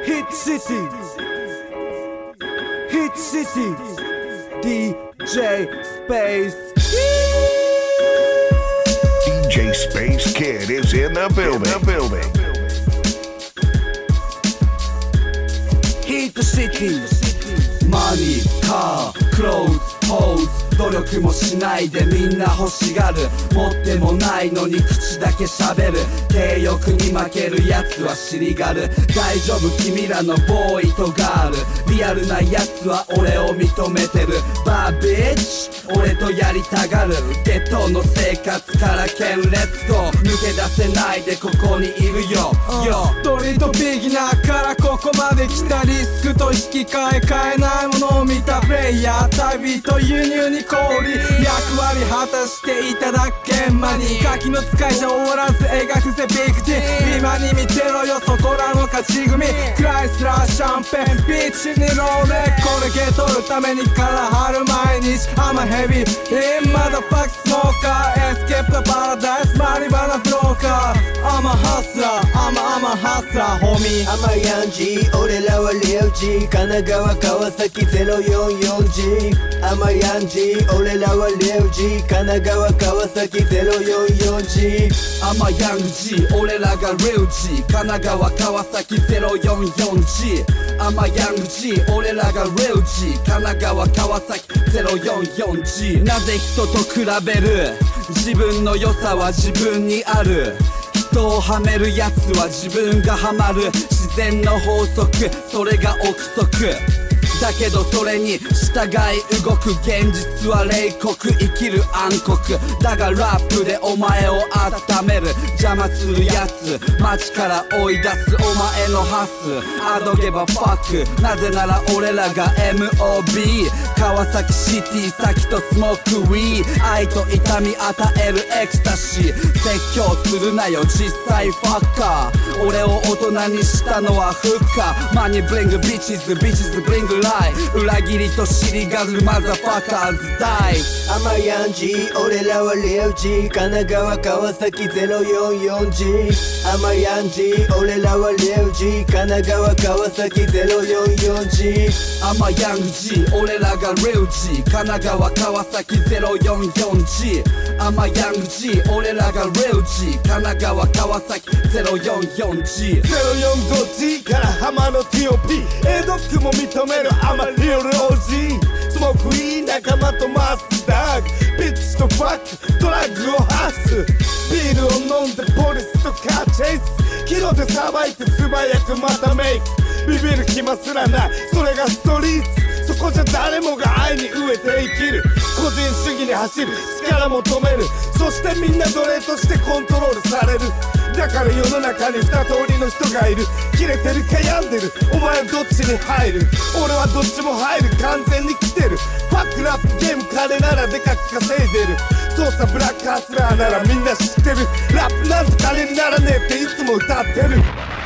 Hit City Hit City DJ Space DJ Space Kid is in the building. Hit City Money, car, clothes, hoes努力もしないでみんな欲しがる持ってもないのに口だけ喋る性欲に負けるやつは尻がる大丈夫君らのボーイとガールリアルなやつは俺を認めてるバービッチ俺とやりたがるゲットの生活から剣レッツゴー抜け出せないでここにいるよストリートビギナーからここまで来たリスクと引き換え買えないものを見たプレイヤー旅と輸入に氷役割果たしていただけんまにガキの使いじゃ終わらず描くぜビッグディ今に見てろよそこらの勝ち組クライスラーシャンペンビーチにローレこれゲ取るためにから張る毎日I'm a heavy in motherfucking smoker Escape the paradise マリバナブローカーI'm a hustler I'm a hustler homie I'm a young G 俺らはリオ G 神奈川川崎 044G I'm a young G 俺らはリオ G 神奈川川崎 044G I'm a young G 俺らが Real G 神奈川川崎 044G I'm a young G 俺らが Real G 神奈川川崎 044G なぜ人と比べる自分の良さは自分にある人をはめるやつは自分がハマる自然の法則それが憶測だけどそれに従い動く現実は冷酷生きる暗黒だがラップでお前を温める邪魔するやつ街から追い出すお前のハスあどけばファックなぜなら俺らが MOB 川崎シティ先とスモークウィー愛と痛み与えるエクスタシー説教するなよ実際ファッカー俺を大人にしたのはフッカーマニブリングビッチズブリングラ裏切りと尻がるマザファカーズ大 I'm a young G 俺らはリオ G 神奈川川崎 044G I'm a young G 俺らはリオ G 神奈川川崎 044G I'm a young G 俺らが Real G 神奈川川崎 044G I'm a young G 俺らが Real G 神奈川川崎 044G 045G から浜の TOP エドックも認めるI'm a real OG スモークいい仲間とマスダーグビッチとファックドラッグをハスビールを飲んでポリスとカーチェイスキロでさばいて素早くまたメイクビビる暇すらないそれがストリートそこじゃ誰もが愛に飢えて生きる個人主義に走る力求めるそしてみんな奴隷としてコントロールされるだから世の中に二通りの人がいるキレてるか病んでるお前はどっちに入る俺はどっちも入る完全に来てるファックラップゲーム金ならでかく稼いでる操作ブラックハスラーならみんな知ってるラップなんて金にならねえっていつも歌ってる